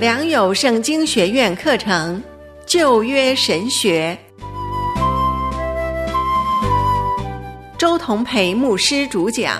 良友圣经学院课程旧约神学，周同培牧师主讲。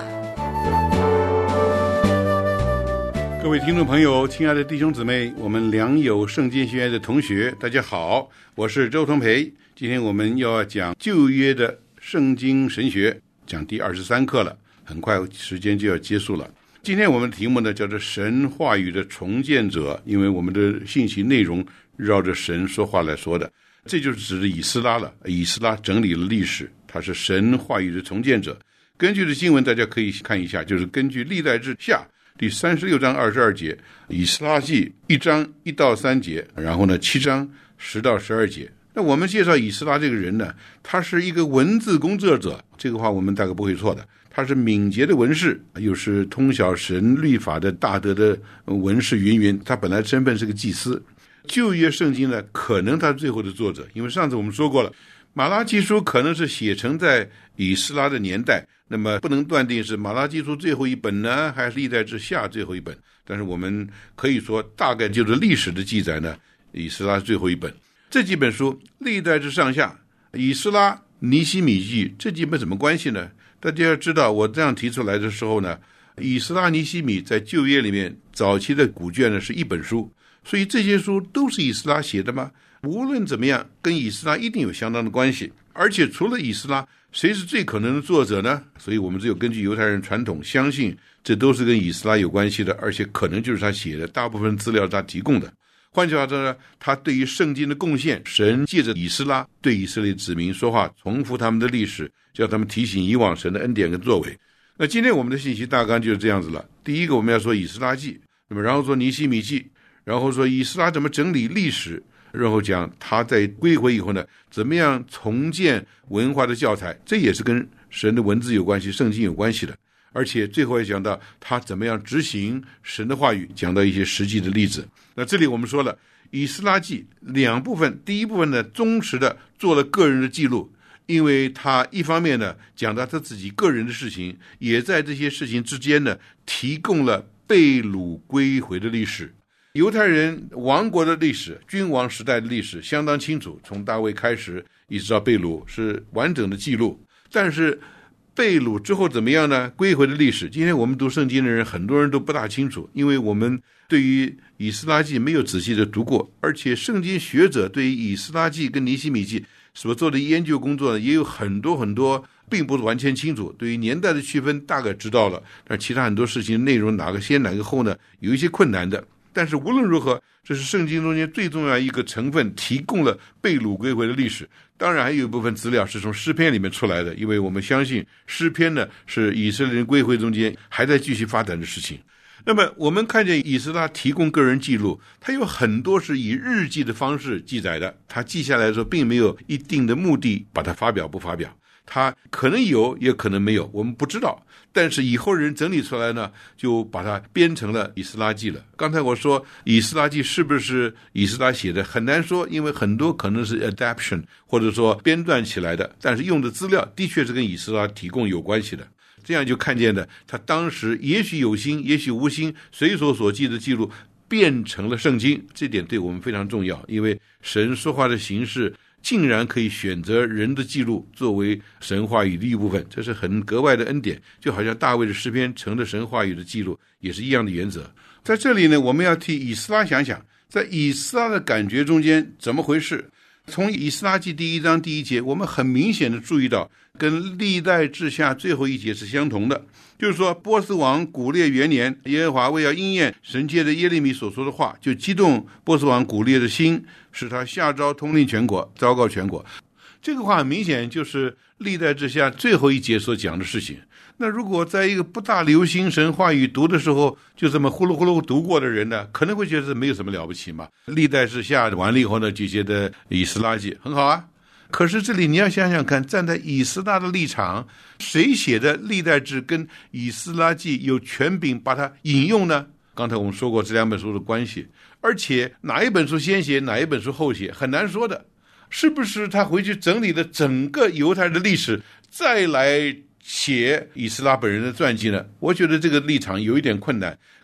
各位听众朋友，亲爱的弟兄姊妹，我们良友圣经学院的同学，大家好，我是周同培。今天我们要讲旧约的圣经神学，讲第23课了，很快时间就要结束了。今天我们的题目呢叫做神话语的重建者，因为我们的信息内容绕着神说话来说的，这就是指的以斯拉了。以斯拉整理了历史，他是神话语的重建者。根据的经文大家可以看一下，就是根据历代志下第36章22节，以斯拉记1章1到3节，然后呢7章10到12节。那我们介绍以斯拉这个人呢，他是一个文字工作者，这个话我们大概不会错的。他是敏捷的文士，又是通晓神律法的大德的文士云云。他本来身份是个祭司。旧约圣经呢，可能他是最后的作者，因为上次我们说过了，马拉基书可能是写成在以斯拉的年代，那么不能断定是马拉基书最后一本呢，还是历代志下最后一本。但是我们可以说，大概就是历史的记载呢，以斯拉是最后一本。这几本书，历代志上下、以斯拉、尼希米记，这几本什么关系呢？大家要知道，我这样提出来的时候呢，以斯拉、尼希米在旧约里面早期的古卷呢是一本书，所以这些书都是以斯拉写的吗？无论怎么样，跟以斯拉一定有相当的关系。而且除了以斯拉，谁是最可能的作者呢？所以我们只有根据犹太人传统相信，这都是跟以斯拉有关系的，而且可能就是他写的，大部分资料他提供的。换句话说呢，他对于圣经的贡献，神借着以斯拉对以色列子民说话，重复他们的历史，叫他们提醒以往神的恩典跟作为。那今天我们的信息大纲就是这样子了。第一个我们要说以斯拉记，那么然后说尼希米记，然后说以斯拉怎么整理历史，然后讲他在归回以后呢，怎么样重建文化的教材，这也是跟神的文字有关系，圣经有关系的。而且最后也讲到他怎么样执行神的话语，讲到一些实际的例子。那这里我们说了以斯拉记两部分，第一部分呢忠实的做了个人的记录，因为他一方面呢讲到他自己个人的事情，也在这些事情之间呢提供了被掳归回的历史。犹太人王国的历史，君王时代的历史相当清楚，从大卫开始一直到被掳是完整的记录。但是被掳之后怎么样呢？归回的历史，今天我们读圣经的人很多人都不大清楚，因为我们对于以斯拉记没有仔细的读过，而且圣经学者对于以斯拉记跟尼希米记所做的研究工作呢，也有很多并不是完全清楚。对于年代的区分大概知道了，但其他很多事情内容哪个先哪个后呢，有一些困难的。但是无论如何，这是圣经中间最重要一个成分，提供了被掳归回的历史。当然还有一部分资料是从诗篇里面出来的，因为我们相信诗篇呢是以色列人归回中间还在继续发展的事情。那么我们看见以斯拉提供个人记录，他有很多是以日记的方式记载的，他记下来的时候并没有一定的目的把它发表不发表，他可能有也可能没有，我们不知道。但是以后人整理出来呢，就把它编成了以斯拉记了。刚才我说以斯拉记是不是以斯拉写的很难说，因为很多可能是 adaptation 或者说编撰起来的，但是用的资料的确是跟以斯拉提供有关系的。这样就看见的他当时也许有心也许无心随所记的记录变成了圣经，这点对我们非常重要，因为神说话的形式竟然可以选择人的记录作为神话语的一部分，这是很格外的恩典，就好像大卫的诗篇成了神话语的记录，也是一样的原则。在这里呢，我们要替以斯拉想想，在以斯拉的感觉中间怎么回事。从以斯拉记第1章第1节，我们很明显的注意到跟历代志下最后一节是相同的，就是说波斯王古列元年，耶和华为要应验神借着耶利米所说的话，就激动波斯王古列的心，使他下诏通令全国，昭告全国。这个话很明显就是历代志下最后一节所讲的事情。那如果在一个不大流行神话语读的时候，就这么呼噜呼噜读过的人呢，可能会觉得没有什么了不起嘛。历代志下完了以后呢，就觉得以斯拉记很好啊。可是这里你要想想看，站在以斯拉的立场，谁写的历代志跟以斯拉记有权柄把它引用呢？刚才我们说过这两本书的关系，而且哪一本书先写哪一本书后写很难说的。是不是他回去整理了整个犹太人的历史再来写以斯拉本人的传记呢？我觉得这个立场有一点困难。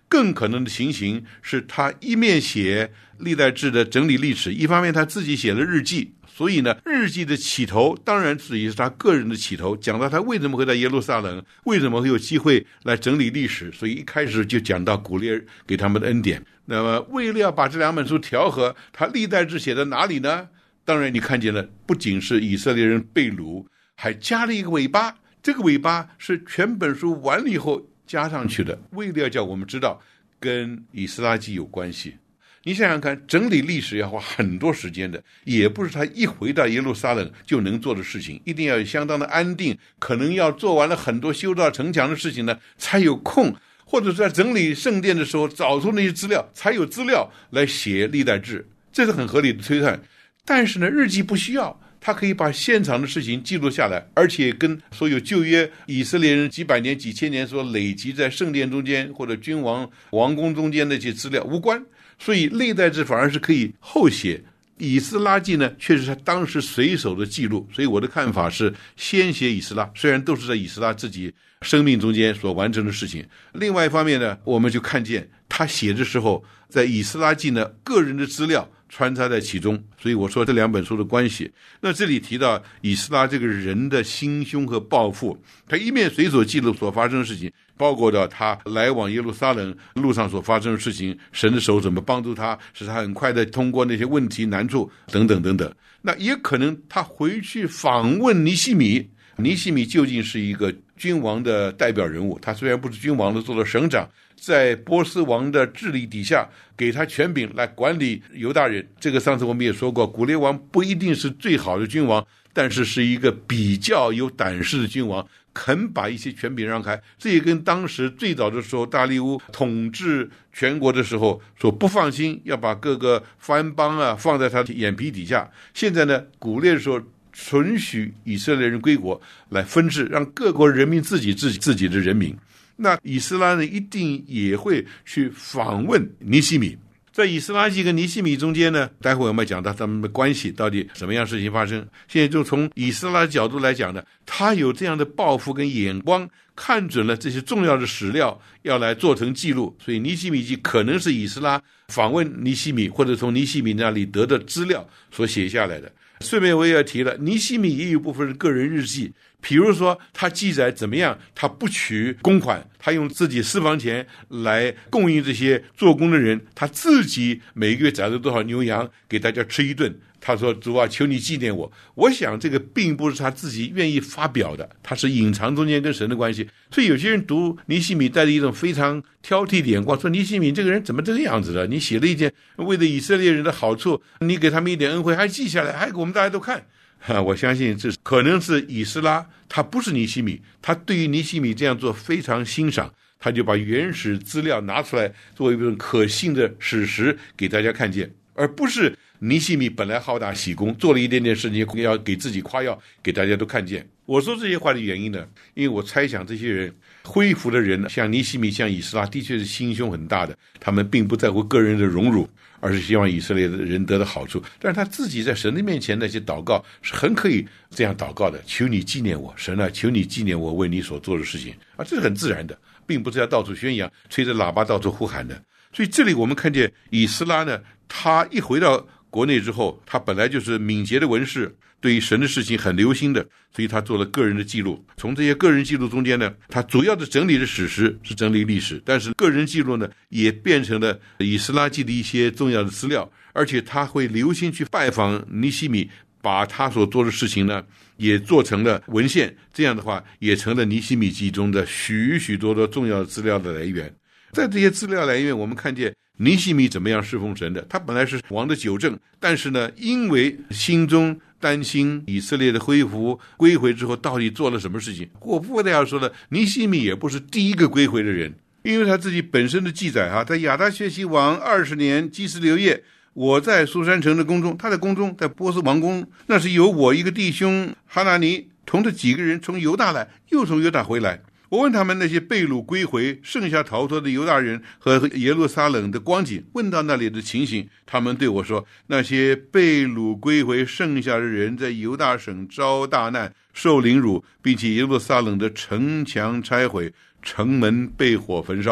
更可能的情形是他一面写历代志的整理历史，一方面他自己写了日记，所以呢，日记的起头当然也是他个人的起头，讲到他为什么会在耶路撒冷，为什么会有机会来整理历史，所以一开始就讲到古列给他们的恩典。那么为了要把这两本书调和，他历代志写在哪里呢？当然你看见了，不仅是以色列人被掳，还加了一个尾巴，这个尾巴是全本书完了以后加上去的，为了要叫我们知道跟以斯拉记有关系。你想想看，整理历史要花很多时间的，也不是他一回到耶路撒冷就能做的事情，一定要有相当的安定，可能要做完了很多修造城墙的事情呢，才有空，或者是在整理圣殿的时候找出那些资料，才有资料来写历代志，这是很合理的推断。但是呢，日记不需要，他可以把现场的事情记录下来，而且跟所有旧约以色列人几百年几千年所累积在圣殿中间或者君王王宫中间的一些资料无关，所以历代志反而是可以后写。以斯拉记呢，确实是他当时随手的记录，所以我的看法是先写以斯拉，虽然都是在以斯拉自己生命中间所完成的事情。另外一方面呢，我们就看见他写的时候，在以斯拉记呢，个人的资料穿插在其中，所以我说这两本书的关系。那这里提到以斯拉这个人的心胸和抱负，他一面随手记录所发生的事情，包括到他来往耶路撒冷路上所发生的事情，神的手怎么帮助他，使他很快的通过那些问题难处等等等等。那也可能他回去访问尼希米，尼希米究竟是一个君王的代表人物，他虽然不是君王的，做了省长，在波斯王的治理底下，给他权柄来管理犹大人。这个上次我们也说过，古列王不一定是最好的君王，但是是一个比较有胆识的君王，肯把一些权柄让开。这也跟当时最早的时候大利乌统治全国的时候说不放心，要把各个藩邦啊放在他眼皮底下。现在呢，古列说准许以色列人归国，来分治，让各国人民自己的人民。那以斯拉呢，一定也会去访问尼希米。在以斯拉记跟尼希米中间呢，待会我们讲到他们的关系到底什么样事情发生。现在就从以斯拉的角度来讲呢，他有这样的抱负跟眼光，看准了这些重要的史料要来做成记录，所以尼希米记可能是以斯拉访问尼希米或者从尼希米那里得的资料所写下来的。顺便我也要提了，尼希米也有部分是个人日记，比如说他记载怎么样，他不取公款，他用自己私房钱来供应这些做工的人，他自己每个月宰了多少牛羊给大家吃一顿。他说主啊，求你纪念我。我想这个并不是他自己愿意发表的，他是隐藏中间跟神的关系。所以有些人读尼希米带着一种非常挑剔的眼光，说尼希米这个人怎么这个样子的，你写了一件为了以色列人的好处，你给他们一点恩惠还记下来，还给我们大家都看。我相信这可能是以斯拉，他不是尼希米，他对于尼希米这样做非常欣赏，他就把原始资料拿出来作为一种可信的史实给大家看见，而不是尼希米本来好大喜功，做了一点点事情要给自己夸耀，给大家都看见。我说这些话的原因呢，因为我猜想这些人恢复的人，像尼希米像以斯拉，的确是心胸很大的，他们并不在乎个人的荣辱，而是希望以色列的人得到好处。但是他自己在神的面前那些祷告是很可以这样祷告的，求你纪念我，神啊，求你纪念我为你所做的事情啊，这是很自然的，并不是要到处宣扬，吹着喇叭到处呼喊的。所以这里我们看见以斯拉呢，他一回到国内之后，他本来就是敏捷的文士，对于神的事情很留心的，所以他做了个人的记录。从这些个人记录中间呢，他主要的整理的史实是整理历史，但是个人记录呢，也变成了以斯拉记的一些重要的资料，而且他会留心去拜访尼希米，把他所做的事情呢，也做成了文献，这样的话也成了尼希米记中的许许多多重要的资料的来源。在这些资料来源，我们看见尼希米怎么样侍奉神的。他本来是王的九正，但是呢，因为心中担心以色列的恢复归回之后到底做了什么事情，我不得要说了，尼希米也不是第一个归回的人，因为他自己本身的记载在亚达薛西王20年基斯流夜，我在苏珊城的宫中，他的宫中在波斯王宫，那是有我一个弟兄哈拿尼同着几个人从犹大来，又从犹大回来。我问他们那些被掳归回剩下逃脱的犹大人和耶路撒冷的光景，问到那里的情形，他们对我说，那些被掳归回剩下的人在犹大省遭大难，受凌辱，并且耶路撒冷的城墙拆毁，城门被火焚烧。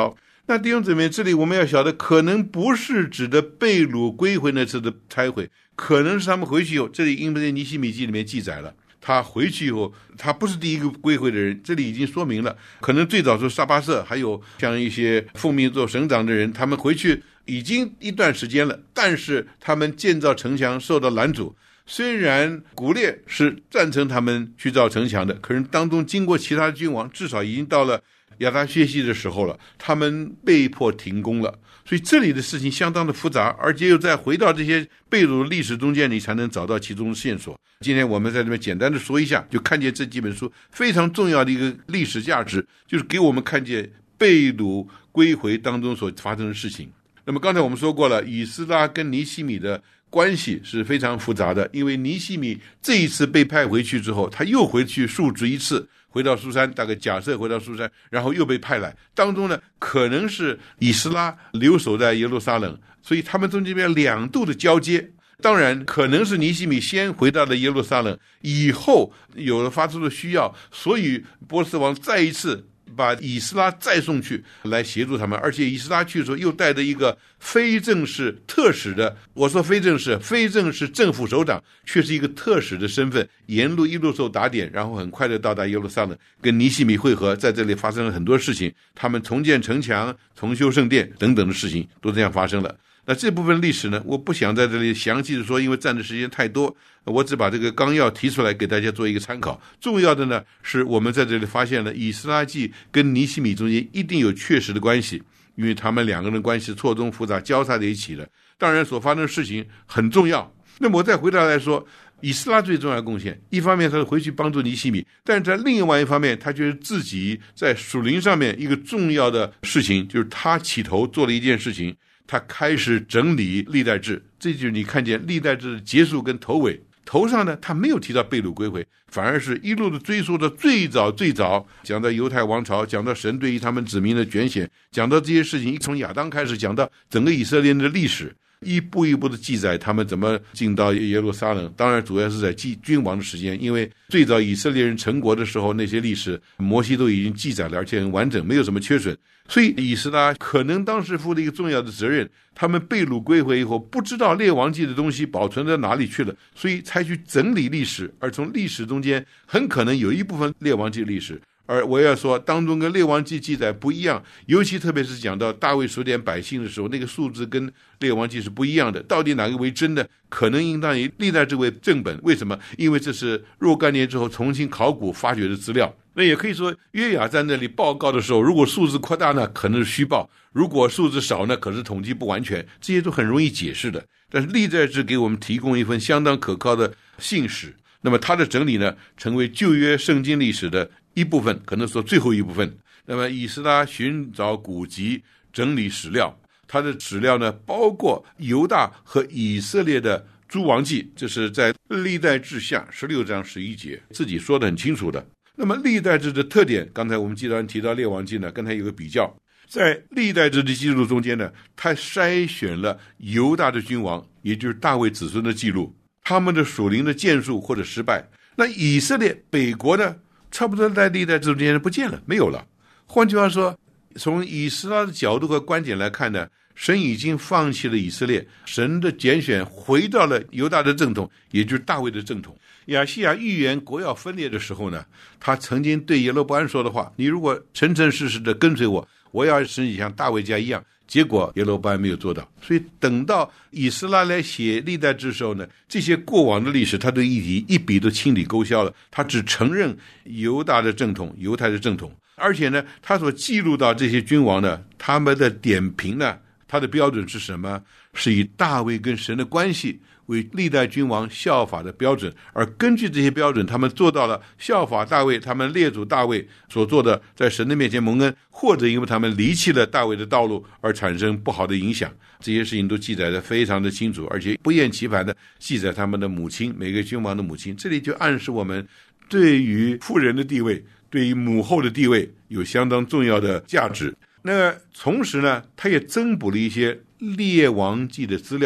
那弟兄姊妹，这里我们要晓得，可能不是指的被掳归回那次的拆毁，可能是他们回去以后，这里因为在尼希米记里面记载了，他回去以后，他不是第一个归回的人，这里已经说明了，可能最早是撒巴瑟，还有像一些奉命做省长的人，他们回去已经一段时间了，但是他们建造城墙受到拦阻。虽然古列是赞成他们去造城墙的，可是当中经过其他君王，至少已经到了亚达薛西的时候了，他们被迫停工了。所以这里的事情相当的复杂，而且又再回到这些被掳的历史中间，你才能找到其中的线索。今天我们在这边简单的说一下，就看见这几本书非常重要的一个历史价值，就是给我们看见被掳归回当中所发生的事情。那么刚才我们说过了，以斯拉跟尼希米的关系是非常复杂的，因为尼希米这一次被派回去之后，他又回去述职一次，回到苏珊，大概假设回到苏珊，然后又被派来，当中呢可能是以斯拉留守在耶路撒冷，所以他们中间2度的交接。当然可能是尼希米先回到了耶路撒冷，以后有了发出的需要，所以波斯王再一次把以斯拉再送去来协助他们，而且以斯拉去的时候又带着一个非正式特使的，我说非正式政府首长，却是一个特使的身份，沿路一路受打点，然后很快的到达耶路撒冷，跟尼希米会合，在这里发生了很多事情，他们重建城墙、重修圣殿等等的事情都这样发生了。那这部分历史呢，我不想在这里详细的说，因为占的时间太多，我只把这个纲要提出来给大家做一个参考。重要的呢，是我们在这里发现了以斯拉记跟尼希米中间一定有确实的关系，因为他们2个人的关系错综复杂，交叉在一起的。当然所发生的事情很重要。那么我再回头来说，以斯拉最重要的贡献，一方面他是回去帮助尼希米，但是在另外一方面，他觉得自己在属灵上面一个重要的事情，就是他起头做了一件事情，他开始整理历代志。这就是你看见历代志的结束跟头尾，头上呢他没有提到被掳归回，反而是一路的追溯到最早讲到犹太王朝，讲到神对于他们子民的拣选，讲到这些事情，从亚当开始讲到整个以色列人的历史，一步一步的记载他们怎么进到耶路撒冷。当然主要是在记君王的时间，因为最早以色列人成国的时候，那些历史摩西都已经记载了，而且很完整，没有什么缺损。所以以斯拉可能当时负了一个重要的责任，他们被掳归回以后，不知道列王记的东西保存到哪里去了，所以才去整理历史，而从历史中间很可能有一部分列王记历史，而我要说当中跟列王记记载不一样，尤其特别是讲到大卫数点百姓的时候，那个数字跟列王记是不一样的，到底哪个为真的，可能应当以历代志为正本。为什么？因为这是若干年之后重新考古发掘的资料。那也可以说约雅在那里报告的时候，如果数字扩大呢，可能是虚报，如果数字少呢，可是统计不完全，这些都很容易解释的。但是历代志给我们提供一份相当可靠的信史，那么它的整理呢，成为旧约圣经历史的一部分，可能说最后一部分。那么以斯拉寻找古籍，整理史料，他的史料呢，包括犹大和以色列的诸王记，这是在历代志下16章11节自己说得很清楚的。那么历代志的特点，刚才我们既然提到列王记呢，跟他有个比较，在历代志的记录中间呢，他筛选了犹大的君王，也就是大卫子孙的记录，他们的属灵的建树或者失败。那以色列北国呢，差不多在历代志中间不见了，没有了。换句话说，从以斯拉的角度和观点来看呢，神已经放弃了以色列，神的拣选回到了犹大的正统，也就是大卫的正统。亚西亚预言国要分裂的时候呢，他曾经对耶罗波安说的话，你如果诚诚实实的跟随我，我要使你像大卫家一样。结果耶罗波安没有做到，所以等到以斯拉来写历代志的时候呢，这些过往的历史他对一笔都清理勾销了，他只承认犹大的正统，犹太的正统。而且呢，他所记录到这些君王呢，他们的点评呢，他的标准是什么？是以大卫跟神的关系为历代君王效法的标准，而根据这些标准，他们做到了效法大卫，他们列祖大卫所做的，在神的面前蒙恩，或者因为他们离弃了大卫的道路而产生不好的影响，这些事情都记载得非常的清楚，而且不厌其烦的记载他们的母亲，每个君王的母亲。这里就暗示我们对于妇人的地位，对于母后的地位有相当重要的价值。那同时呢，他也增补了一些列王记的资料，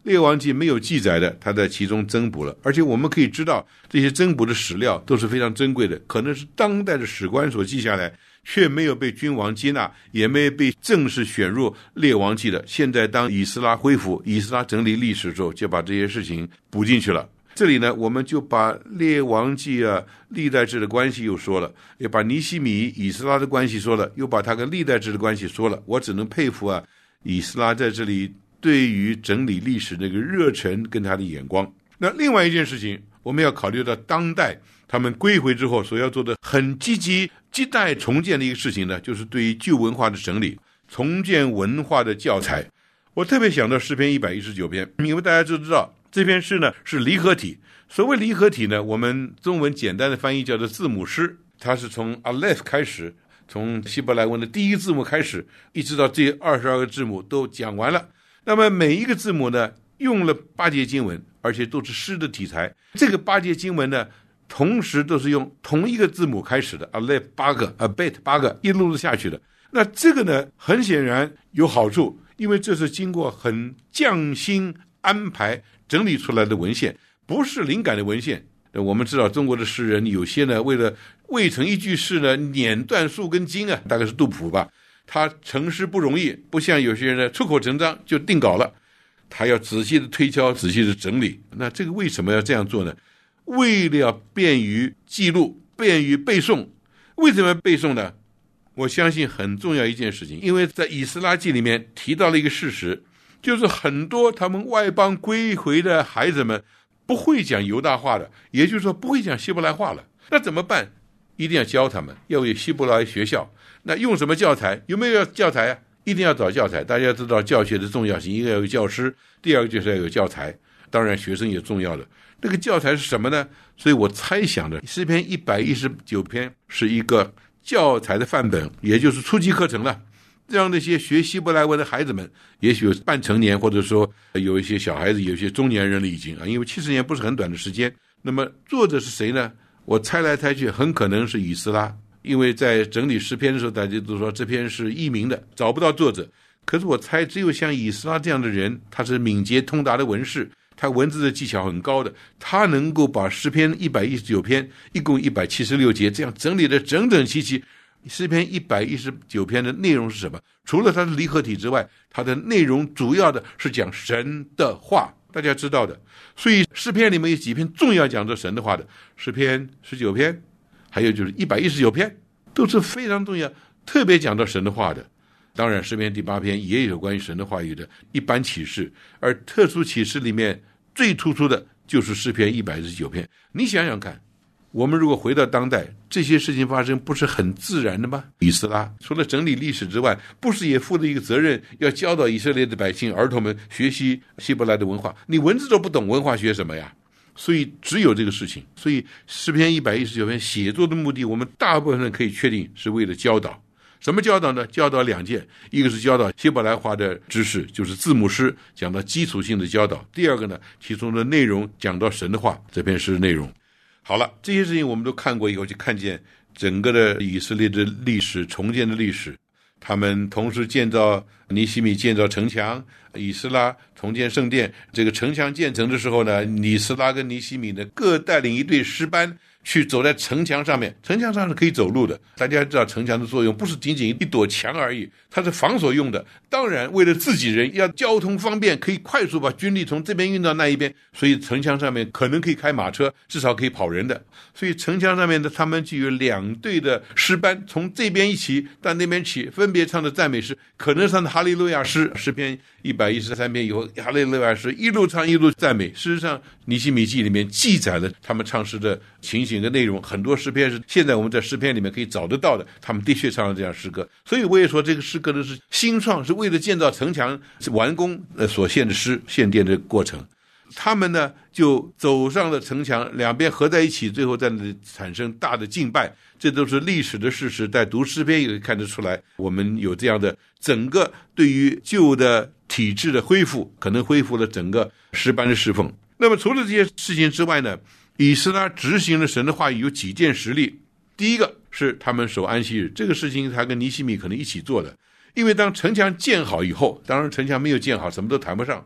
列王记没有记载的，他在其中增补了。而且我们可以知道，这些增补的史料都是非常珍贵的，可能是当代的史官所记下来，却没有被君王接纳，也没有被正式选入列王记的。现在当以斯拉恢复，以斯拉整理历史之后，就把这些事情补进去了。这里呢，我们就把列王记历代志的关系又说了，也把尼希米以斯拉的关系说了，又把他跟历代志的关系说了。我只能佩服以斯拉在这里对于整理历史那个热忱跟他的眼光。那另外一件事情，我们要考虑到当代他们归回之后所要做的很积极亟待重建的一个事情呢，就是对于旧文化的整理，重建文化的教材。我特别想到诗篇119篇，因为大家都知道这篇诗呢是离合体。所谓离合体呢，我们中文简单的翻译叫做字母诗，它是从 Aleph 开始，从希伯来文的第一个字母开始，一直到这22个字母都讲完了。那么每一个字母呢，用了8节经文，而且都是诗的题材。这个8节经文呢，同时都是用同一个字母开始的 Aleph 8个 Abet 8个，一路下去的。那这个呢，很显然有好处，因为这是经过很匠心安排整理出来的文献，不是灵感的文献。我们知道中国的诗人有些呢，为了未成一句诗呢，碾断数根筋大概是杜甫吧。他成诗不容易，不像有些人呢出口成章就定稿了，他要仔细的推敲，仔细的整理。那这个为什么要这样做呢？为了便于记录，便于背诵。为什么要背诵呢？我相信很重要一件事情，因为在以斯拉记里面提到了一个事实，就是很多他们外邦归回的孩子们不会讲犹大话的，也就是说不会讲希伯来话了。那怎么办？一定要教他们，要有希伯来学校。那用什么教材？有没有教材一定要找教材。大家知道教学的重要性，一个要有教师，第二个就是要有教材，当然学生也重要的。那个教材是什么呢？所以我猜想的诗篇119篇是一个教材的范本，也就是初级课程了，让那些学希伯来文的孩子们，也许有半成年，或者说有一些小孩子，有一些中年人了已经因为70年不是很短的时间。那么作者是谁呢？我猜来猜去，很可能是以斯拉，因为在整理诗篇的时候，大家都说这篇是佚名的，找不到作者。可是我猜，只有像以斯拉这样的人，他是敏捷通达的文士，他文字的技巧很高的，他能够把诗篇119篇一共176节这样整理的整整齐齐。诗篇119篇的内容是什么？除了它的离合体之外，它的内容主要的是讲神的话，大家知道的。所以诗篇里面有几篇重要讲着神的话的，诗篇19篇，还有就是119篇，都是非常重要，特别讲到神的话的。当然诗篇第8篇也有关于神的话语的一般启示，而特殊启示里面最突出的就是诗篇119篇。你想想看，我们如果回到当代，这些事情发生不是很自然的吗？以斯拉除了整理历史之外，不是也负了一个责任，要教导以色列的百姓儿童们学习希伯来的文化？你文字都不懂，文化学什么呀？所以只有这个事情。所以诗篇119篇写作的目的，我们大部分人可以确定是为了教导。什么教导呢？教导2件，一个是教导希伯来话的知识，就是字母诗，讲到基础性的教导。第二个呢，其中的内容讲到神的话，这篇诗内容。好了，这些事情我们都看过以后，就看见整个的以色列的历史，重建的历史。他们同时建造，尼希米建造城墙，以斯拉重建圣殿。这个城墙建成的时候呢，以斯拉跟尼希米呢各带领一队诗班去走在城墙上面，城墙上是可以走路的。大家知道城墙的作用不是仅仅一堵墙而已，它是防守用的。当然为了自己人要交通方便，可以快速把军力从这边运到那一边，所以城墙上面可能可以开马车，至少可以跑人的。所以城墙上面的他们就有2队的诗班，从这边一起到那边起，分别唱的赞美诗，可能唱的哈利路亚诗，诗篇113篇以后哈利路亚诗一路唱一路赞美。事实上尼希米记里面记载了他们唱诗的情形跟内容，很多诗篇是现在我们在诗篇里面可以找得到的，他们的确唱了这样诗歌。所以我也说这个诗歌的是新创，是为了建造城墙完工所献的诗，献殿的过程。他们呢就走上了城墙，两边合在一起，最后在那里产生大的敬拜。这都是历史的事实，在读诗篇也可以看得出来，我们有这样的整个对于旧的体制的恢复，可能恢复了整个诗班的侍奉。那么除了这些事情之外呢，以斯拉执行了神的话语有几件实例。第一个是他们守安息日，这个事情他跟尼希米可能一起做的。因为当城墙建好以后，当然城墙没有建好，什么都谈不上。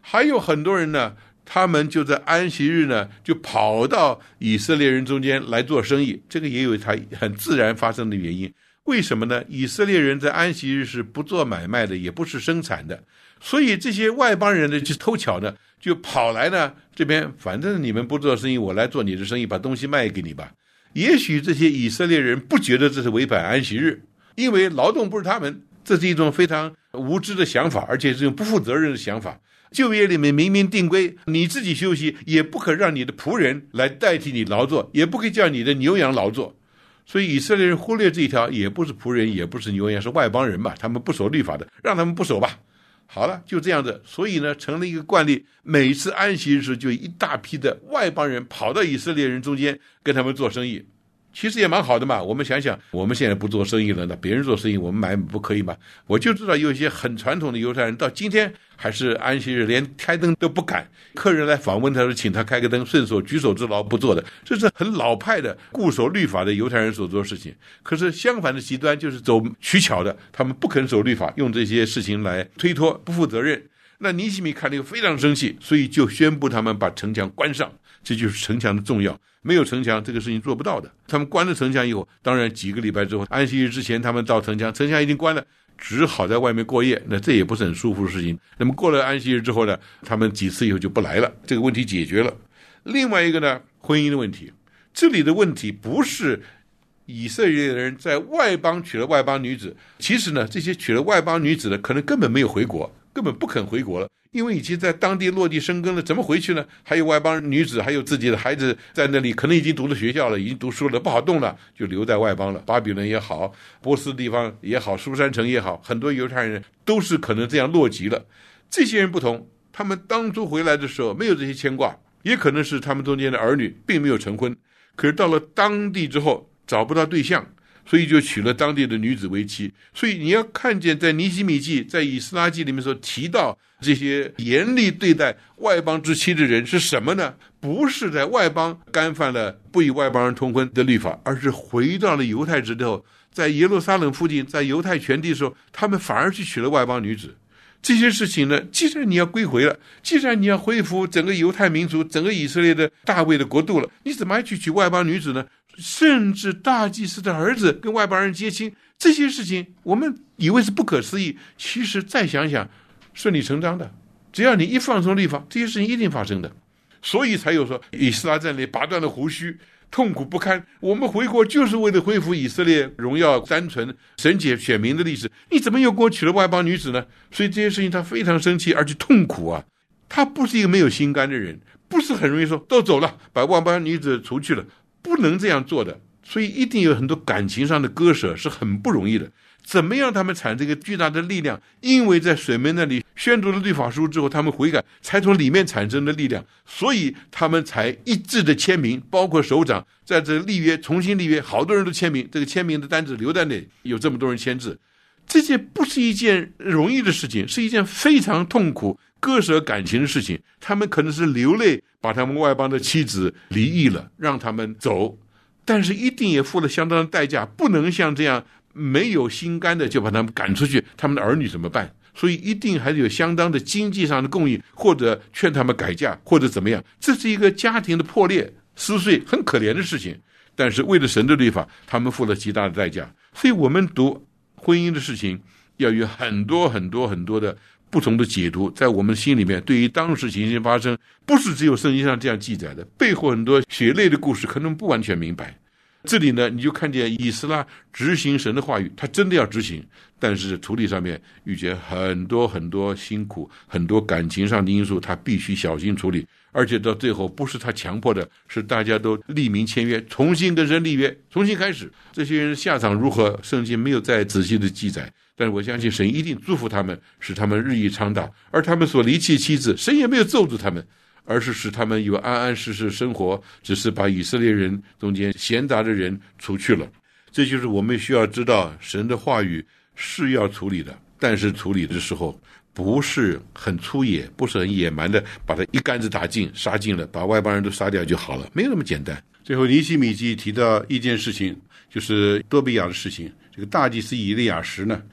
还有很多人呢，他们就在安息日呢，就跑到以色列人中间来做生意，这个也有它很自然发生的原因。为什么呢？以色列人在安息日是不做买卖的，也不是生产的，所以这些外邦人呢，就偷巧呢，就跑来呢这边，反正你们不做生意，我来做你的生意，把东西卖给你吧。也许这些以色列人不觉得这是违反安息日，因为劳动不是他们，这是一种非常无知的想法，而且是一种不负责任的想法。旧约里面明明定规，你自己休息，也不可让你的仆人来代替你劳作，也不可以叫你的牛羊劳作。所以以色列人忽略这一条，也不是仆人，也不是牛羊，是外邦人嘛，他们不守律法的，让他们不守吧。好了，就这样子，所以呢，成了一个惯例，每次安息日时就一大批的外邦人跑到以色列人中间跟他们做生意。其实也蛮好的嘛，我们想想，我们现在不做生意了，那别人做生意我们买不可以吗？我就知道有一些很传统的犹太人到今天还是安息日连开灯都不敢，客人来访问他说请他开个灯，顺手举手之劳不做的，这是很老派的固守律法的犹太人所做的事情。可是相反的极端就是走取巧的，他们不肯守律法，用这些事情来推脱，不负责任。那尼希米看了又非常生气，所以就宣布他们把城墙关上，这就是城墙的重要。没有城墙这个事情做不到的。他们关了城墙以后，当然几个礼拜之后，安息日之前他们到城墙已经关了，只好在外面过夜，那这也不是很舒服的事情。那么过了安息日之后呢，他们几次以后就不来了，这个问题解决了。另外一个呢，婚姻的问题，这里的问题不是以色列人在外邦娶了外邦女子，其实呢，这些娶了外邦女子的可能根本没有回国，根本不肯回国了，因为已经在当地落地生根了，怎么回去呢？还有外邦女子，还有自己的孩子在那里，可能已经读了学校了，已经读书了，不好动了，就留在外邦了。巴比伦也好，波斯地方也好，书珊城也好，很多犹太人都是可能这样落籍了。这些人不同，他们当初回来的时候没有这些牵挂，也可能是他们中间的儿女并没有成婚，可是到了当地之后找不到对象，所以就娶了当地的女子为妻。所以你要看见在尼希米记，在以斯拉记里面所提到这些严厉对待外邦之妻的人是什么呢？不是在外邦干犯了不与外邦人通婚的律法，而是回到了犹太之后，在耶路撒冷附近，在犹太全地的时候，他们反而去娶了外邦女子。这些事情呢，既然你要归回了，既然你要恢复整个犹太民族，整个以色列的大卫的国度了，你怎么还去娶外邦女子呢？甚至大祭司的儿子跟外邦人结亲，这些事情我们以为是不可思议，其实再想想顺理成章的，只要你一放松律法，这些事情一定发生的。所以才有说以斯拉在那里拔断了胡须，痛苦不堪，我们回国就是为了恢复以色列荣耀单纯神解选民的历史，你怎么又给我娶了外邦女子呢？所以这些事情他非常生气，而且痛苦啊。他不是一个没有心肝的人，不是很容易说都走了把外邦女子除去了，不能这样做的。所以一定有很多感情上的割舍，是很不容易的。怎么样他们产生一个巨大的力量？因为在水门那里宣读了律法书之后，他们悔改，才从里面产生的力量，所以他们才一致的签名，包括首长在这立约重新立约，好多人都签名，这个签名的单子留在那里，有这么多人签字。这些不是一件容易的事情，是一件非常痛苦割舍感情的事情。他们可能是流泪把他们外邦的妻子离异了，让他们走，但是一定也付了相当的代价，不能像这样没有心肝的就把他们赶出去，他们的儿女怎么办？所以一定还是有相当的经济上的供应，或者劝他们改嫁，或者怎么样。这是一个家庭的破裂撕碎，很可怜的事情，但是为了神的律法，他们付了极大的代价。所以我们读婚姻的事情要有很多很多很多的不同的解读，在我们心里面对于当时情形发生，不是只有圣经上这样记载的，背后很多血泪的故事可能不完全明白。这里呢，你就看见以斯拉执行神的话语，他真的要执行，但是处理上面遇见很多很多辛苦，很多感情上的因素，他必须小心处理。而且到最后不是他强迫的，是大家都立名签约，重新跟神立约，重新开始。这些人下场如何，圣经没有再仔细的记载，但是我相信神一定祝福他们，使他们日益昌大。而他们所离弃妻子，神也没有咒诅他们，而是使他们有安安实实生活，只是把以色列人中间闲杂的人除去了。这就是我们需要知道，神的话语是要处理的，但是处理的时候不是很粗野，不是很野蛮的把他一竿子打尽杀尽了，把外邦人都杀掉就好了，没有那么简单。最后尼希米记提到一件事情，就是多比亚的事情。这个大祭司以利亚实呢，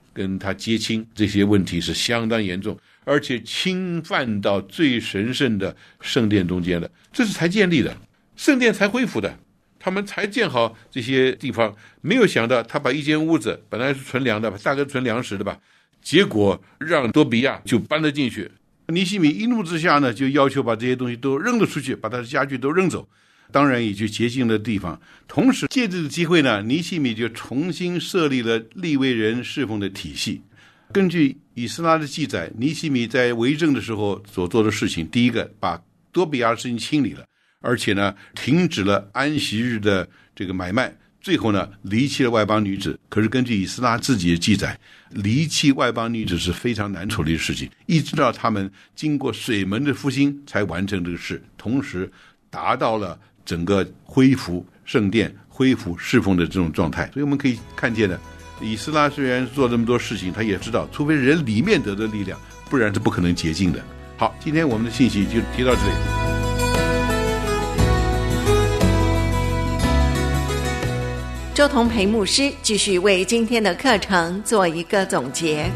跟他接亲，这些问题是相当严重，而且侵犯到最神圣的圣殿中间了。这是才建立的，圣殿才恢复的，他们才建好这些地方。没有想到他把一间屋子本来是存粮的，大概存粮食的吧，结果让多比亚就搬了进去。尼希米一怒之下呢，就要求把这些东西都扔了出去，把他的家具都扔走，当然也去洁净了地方。同时借这个机会呢，尼希米就重新设立了利未人侍奉的体系。根据以斯拉的记载，尼希米在为政的时候所做的事情，第一个把多比亚的事情清理了，而且呢停止了安息日的这个买卖，最后呢离弃了外邦女子。可是根据以斯拉自己的记载，离弃外邦女子是非常难处理的事情，一直到他们经过水门的复兴才完成这个事，同时达到了整个恢复圣殿、恢复侍奉的这种状态。所以我们可以看见的，以斯拉虽然做这么多事情，他也知道除非人里面得到力量，不然是不可能洁净的。好，今天我们的信息就提到这里。 周同培牧师继续为今天的课程做一个总结。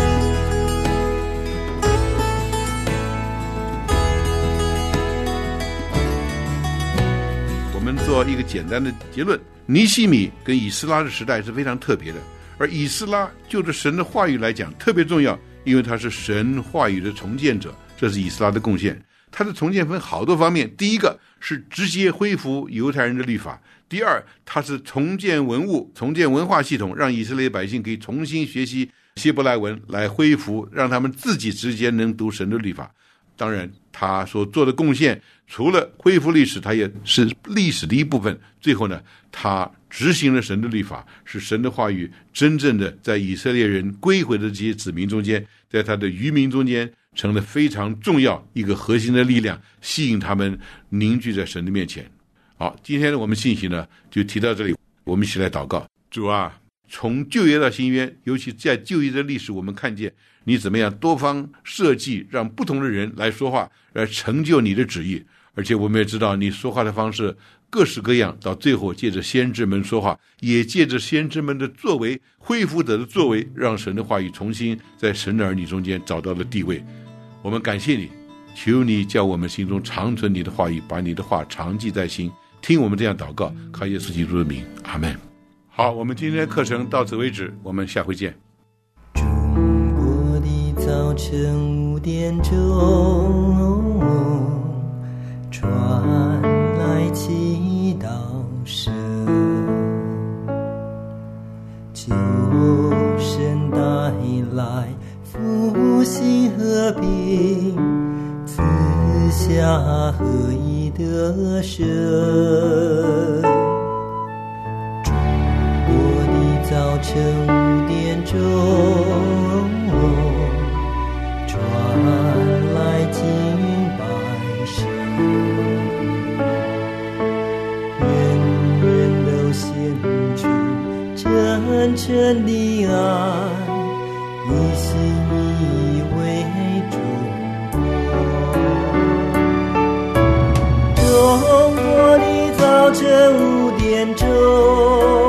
我们做一个简单的结论，尼希米跟以斯拉的时代是非常特别的，而以斯拉就着神的话语来讲特别重要，因为他是神话语的重建者，这是以斯拉的贡献。他的重建分好多方面，第一个是直接恢复犹太人的律法，第二他是重建文物、重建文化系统，让以色列百姓可以重新学习希伯来文来恢复，让他们自己之间能读神的律法。当然他所做的贡献除了恢复历史，他也是历史的一部分。最后呢，他执行了神的律法，使神的话语真正的在以色列人归回的这些子民中间，在他的余民中间成了非常重要一个核心的力量，吸引他们凝聚在神的面前。好，今天我们信息呢就提到这里，我们一起来祷告。主啊，从旧约到新约，尤其在旧约的历史，我们看见你怎么样多方设计，让不同的人来说话，来成就你的旨意。而且我们也知道你说话的方式各式各样，到最后借着先知们说话，也借着先知们的作为，恢复者的作为，让神的话语重新在神的儿女中间找到了地位。我们感谢你，求你叫我们心中常存你的话语，把你的话常记在心。听我们这样祷告，靠耶稣基督的名，阿们。好，我们今天的课程到此为止，我们下回见。 中国的早晨5点钟，传来祈祷声，救神带来复兴和平，赐下合一的神。中国的早晨5点钟，传来敬拜声，人人都献出真诚的爱，一心一意为中国。中国的早晨5点钟，